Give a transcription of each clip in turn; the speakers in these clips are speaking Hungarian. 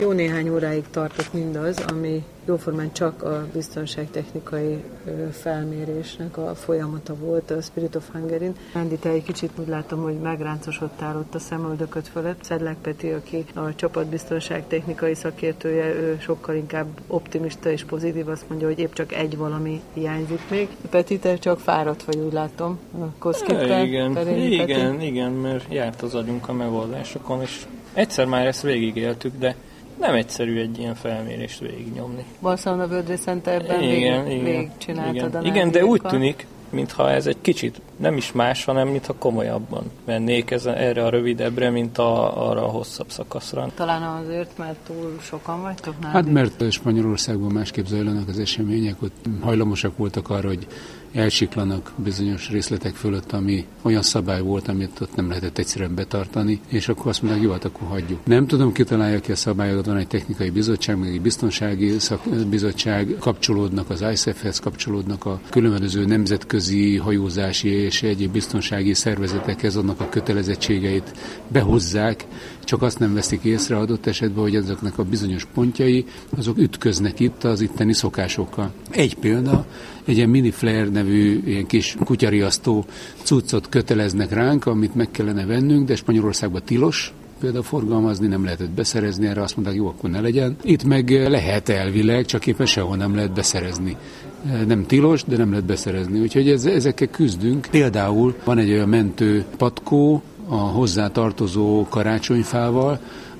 Jó néhány óráig tartott mindaz, ami jóformán csak a biztonságtechnikai felmérésnek a folyamata volt a Spirit of Hungary-n. Andi, te egy kicsit úgy látom, hogy megráncosodtál ott a szemöldököd fölött. Szedlák Peti, aki a csapat biztonságtechnikai szakértője, ő sokkal inkább optimista és pozitív, azt mondja, hogy épp csak egy valami hiányzik még. Peti, te csak fáradt vagy, úgy látom. Igen, mert járt az agyunk a megoldásokon, és egyszer már ezt végigéltük, de nem egyszerű egy ilyen felmérést végignyomni. Barcelona World Trade Centerben végigcsináltad. Igen, de úgy tűnik, mintha ez egy kicsit nem is más, hanem mintha komolyabban vennék erre a rövidebbre, mint arra a hosszabb szakaszra. Talán azért, mert túl sokan vagytok nála? Hát mert Spanyolországban másképp zajlanak az események, ott hajlamosak voltak arra, hogy elsiklanak bizonyos részletek fölött, ami olyan szabály volt, amit ott nem lehetett egyszerűen betartani, és akkor azt mondják, jó, hát akkor hagyjuk. Nem tudom, ki találja ki a szabályokat, van egy technikai bizottság, meg egy biztonsági bizottság, kapcsolódnak az ISAF-hez, kapcsolódnak a különböző nemzetközi hajózási és egyéb biztonsági szervezetekhez, annak a kötelezettségeit behozzák, csak azt nem veszik észre adott esetben, hogy ezeknek a bizonyos pontjai, azok ütköznek itt az itteni szokásokkal. Egy példa, egy ilyen mini flare nevű ilyen kis kutyariasztó cuccot köteleznek ránk, amit meg kellene vennünk, de Spanyolországban tilos például forgalmazni, nem lehetett beszerezni, erre azt mondták, jó, akkor ne legyen. Itt meg lehet elvileg, csak éppen sehol nem lehet beszerezni. Nem tilos, de nem lehet beszerezni. Úgyhogy ezekkel küzdünk. Például van egy olyan mentő patkó a hozzátartozó karácsonyfával,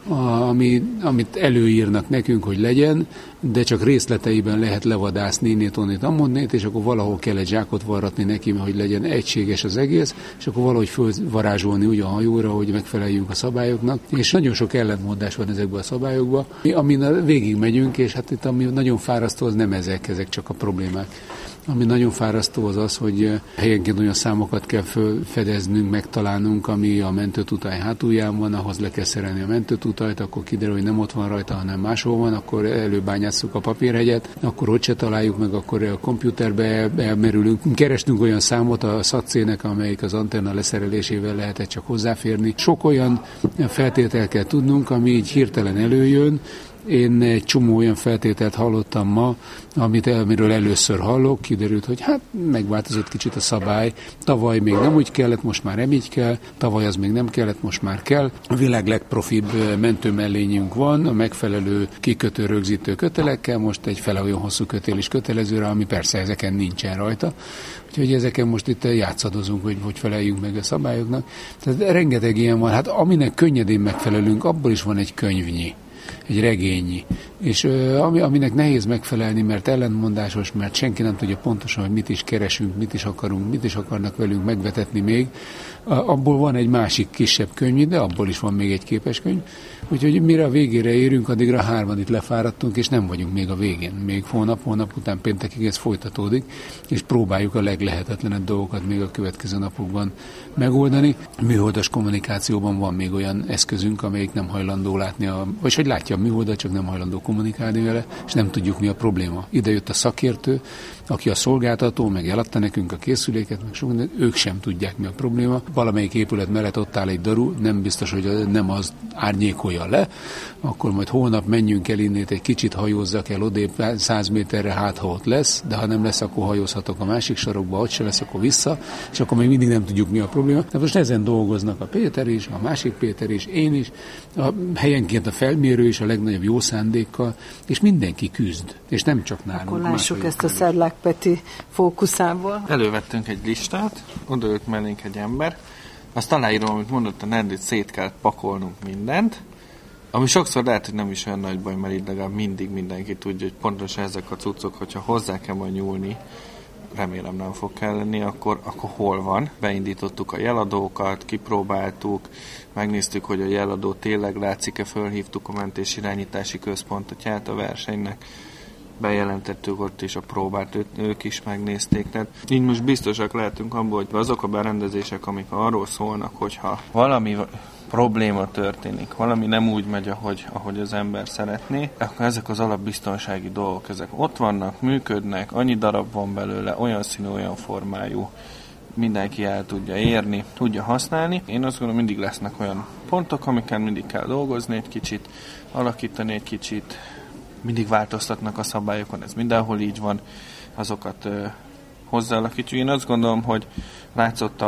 amit előírnak nekünk, hogy legyen, de csak részleteiben lehet levadászni innét, onnét, ammonnét, és akkor valahol kell egy zsákot varratni neki, hogy legyen egységes az egész, és akkor valahogy fölvarázsolni úgy a hajóra, hogy megfeleljünk a szabályoknak. És nagyon sok ellentmondás van ezekben a szabályokban, amin végig megyünk, és hát itt ami nagyon fárasztó, az nem ezek csak a problémák. Ami nagyon fárasztó az, hogy helyenként olyan számokat kell felfedeznünk, megtalálnunk, ami a mentőtutaj hátulján van, ahhoz le kell szerelni a mentőtutajt, akkor kiderül, hogy nem ott van rajta, hanem máshol van, akkor előbányásszuk a papírhegyet, akkor ott se találjuk meg, akkor a komputerbe elmerülünk. Kerestünk olyan számot a SAC-nek, amelyik az antenna leszerelésével lehetett csak hozzáférni. Sok olyan feltétel kell tudnunk, ami így hirtelen előjön. Én egy csomó olyan feltételt hallottam ma, amiről először hallok, kiderült, hogy hát megváltozott kicsit a szabály. Tavaly még nem úgy kellett, most már nem így kell, tavaly az még nem kellett, most már kell. A világ legprofibb mentőmellényünk van, a megfelelő kikötő rögzítő kötelekkel, most egy fele olyan hosszú kötél is kötelezőre, ami persze ezeken nincsen rajta. Úgyhogy ezeken most itt játszadozunk, hogy feleljünk meg a szabályoknak. Tehát rengeteg ilyen van. Hát aminek könnyedén megfelelünk, abból is van egy könyvnyi, egy regényi. És aminek nehéz megfelelni, mert ellentmondásos, mert senki nem tudja pontosan, hogy mit is keresünk, mit is akarunk, mit is akarnak velünk megvetetni még. Abból van egy másik kisebb könyv, de abból is van még egy képeskönyv. Úgyhogy mire a végére érünk, addigra 3 itt lefáradtunk, és nem vagyunk még a végén. Még hónap után péntekig ez folytatódik, és próbáljuk a leglehetetlenebb dolgokat még a következő napokban megoldani. Műholdas kommunikációban van még olyan eszközünk, amelyik nem hajlandó látni, vagy hogy látja a műholdat, csak nem hajlandó kommunikálni vele, és nem tudjuk, mi a probléma. Ide jött a szakértő, aki a szolgáltató, meg eladta nekünk a készüléket, meg sok mindent, ők sem tudják, mi a probléma. Valamelyik épület mellett ott áll egy daru, nem biztos, hogy nem az árnyékolja le, akkor majd holnap menjünk el innét, egy kicsit hajózzak el odébb 100 méterre, hát ha ott lesz, de ha nem lesz, akkor hajózhatok a másik sarokba, ott se lesz, akkor vissza, és akkor még mindig nem tudjuk, mi a probléma. De most ezen dolgoznak a Péter is, a másik Péter is, én is, a helyenként a felmérő is a legnagyobb jó szándékkal, és mindenki küzd, és nem csak nálunk. Akkor lássuk ezt a Szedlák Peti fókuszából. Elővettünk egy listát, odaült mellénk egy ember, azt aláírom, amit mondott a Nerdy, szét kell pakolnunk mindent, ami sokszor lehet, hogy nem is olyan nagy baj, mert így legalább mindig mindenki tudja, hogy pontosan ezek a cuccok, hogyha hozzá kell majd nyúlni, remélem nem fog kelleni, akkor hol van. Beindítottuk a jeladókat, kipróbáltuk, megnéztük, hogy a jeladó tényleg látszik-e, fölhívtuk a mentésirányítási központot a versenynek, bejelentettük ott is a próbát, ők is megnézték. Tehát így most biztosak lehetünk abból, hogy azok a berendezések, amik arról szólnak, hogyha valami probléma történik, valami nem úgy megy, ahogy az ember szeretné, akkor ezek az alapbiztonsági dolgok, ezek ott vannak, működnek, annyi darab van belőle, olyan színű, olyan formájú, mindenki el tudja érni, tudja használni. Én azt gondolom, mindig lesznek olyan pontok, amiken mindig kell dolgozni egy kicsit, alakítani egy kicsit. Mindig változtatnak a szabályokon, ez mindenhol így van, azokat hozzáalakítjuk. Én azt gondolom, hogy látszott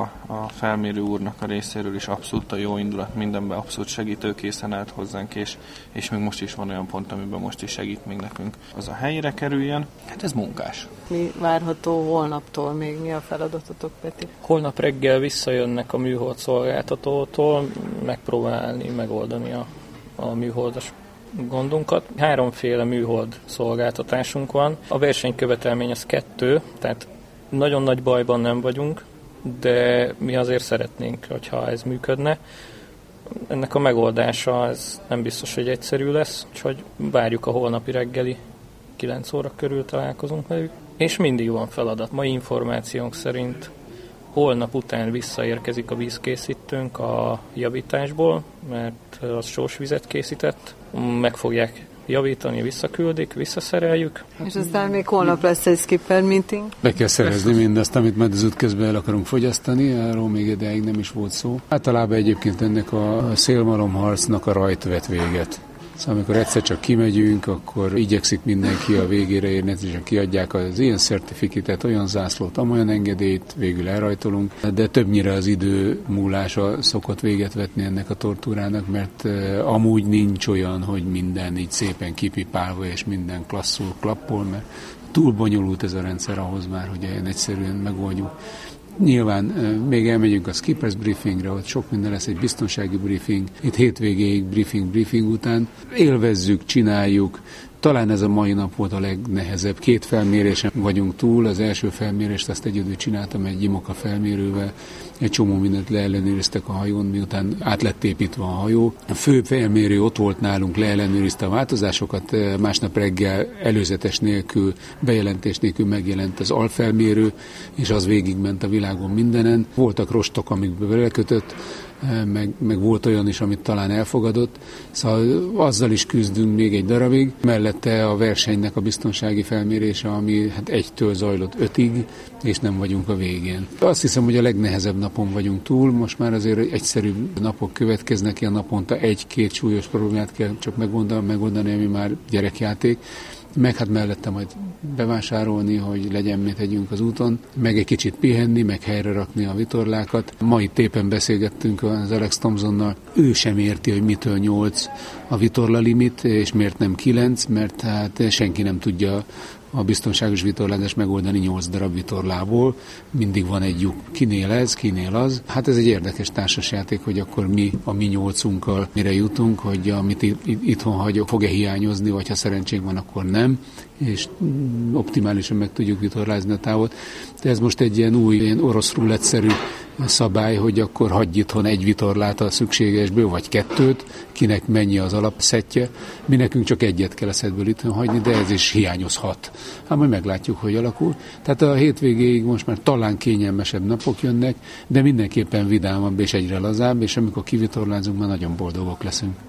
a felmérő úrnak a részéről is abszolút a jó indulat, mindenben abszolút segítőkészen állt hozzánk, és még most is van olyan pont, amiben most is segít még nekünk az a helyre kerüljön. Hát ez munkás. Mi várható holnaptól még? Mi a feladatotok, Peti? Holnap reggel visszajönnek a műhold szolgáltatótól megpróbálni megoldani a műholdas gondunkat. 3 műhold szolgáltatásunk van. A versenykövetelmény az 2, tehát nagyon nagy bajban nem vagyunk, de mi azért szeretnénk, hogyha ez működne. Ennek a megoldása ez nem biztos, hogy egyszerű lesz, úgyhogy várjuk a holnapi reggeli 9 óra körül találkozunk velük. És mindig van feladat. Mai információnk szerint holnap után visszaérkezik a vízkészítőnk a javításból, mert az sósvizet készített. Meg fogják javítani, visszaküldik, visszaszereljük. És aztán még holnap lesz egy skipper meeting. Be kell szerezni mindazt, amit majd az út közben el akarunk fogyasztani, arról még ideig nem is volt szó. Általában egyébként ennek a szélmalomharcnak a rajt vett véget. Szóval amikor egyszer csak kimegyünk, akkor igyekszik mindenki a végére érni, és kiadják az ilyen certifikátet, olyan zászlót, amolyan engedélyt, végül elrajtolunk, de többnyire az idő múlása szokott véget vetni ennek a tortúrának, mert amúgy nincs olyan, hogy minden így szépen kipipálva, és minden klasszul klappol, mert túl bonyolult ez a rendszer ahhoz már, hogy ilyen egyszerűen megoldjuk. Nyilván még elmegyünk a skippers briefingre, ott sok minden lesz, egy biztonsági briefing, itt hétvégéig briefing után. Élvezzük, csináljuk. Talán ez a mai nap volt a legnehezebb. 2 felmérésen vagyunk túl. Az első felmérést azt egyedül csináltam egy IMOCA felmérővel. Egy csomó mindent leellenőriztek a hajón, miután át lett építve a hajó. A fő felmérő ott volt nálunk, leellenőrizte a változásokat. Másnap reggel előzetes nélkül, bejelentés nélkül megjelent az alfelmérő, és az végigment a világon mindenen. Voltak rostok, amikbe belekötött, meg volt olyan is, amit talán elfogadott. Szóval azzal is küzdünk még egy darabig. Mellette a versenynek a biztonsági felmérése, ami 1-től zajlott 5-ig, és nem vagyunk a végén. Azt hiszem, hogy a legnehezebb napon vagyunk túl. Most már azért egyszerű napok következnek, ilyen naponta 1-2 súlyos problémát kell csak megoldani, ami már gyerekjáték. Meg hát mellette majd bevásárolni, hogy legyen mit tegyünk az úton, meg egy kicsit pihenni, meg helyre rakni a vitorlákat. Ma itt éppen beszélgettünk az Alex Thompsonnal, ő sem érti, hogy mitől 8 a vitorla limit, és miért nem 9, mert hát senki nem tudja a biztonságos vitorlázást megoldani 8 darab vitorlából. Mindig van egy lyuk. Kinél ez, kinél az. Hát ez egy érdekes társasjáték, hogy akkor mi a mi 8-unkkal mire jutunk, hogy amit itthon hagyok, fog-e hiányozni, vagy ha szerencsénk van, akkor nem, és optimálisan meg tudjuk vitorlázni a távot. De ez most egy ilyen új, ilyen orosz rulett-szerű szabály, hogy akkor hagyj itthon egy vitorlát a szükségesből, vagy 2, kinek mennyi az alapszettje. Mi nekünk csak 1 kell a szettből itthon hagyni, de ez is hiányozhat. Hát majd meglátjuk, hogy alakul. Tehát a hétvégéig most már talán kényelmesebb napok jönnek, de mindenképpen vidámabb és egyre lazább, és amikor kivitorlázunk, már nagyon boldogok leszünk.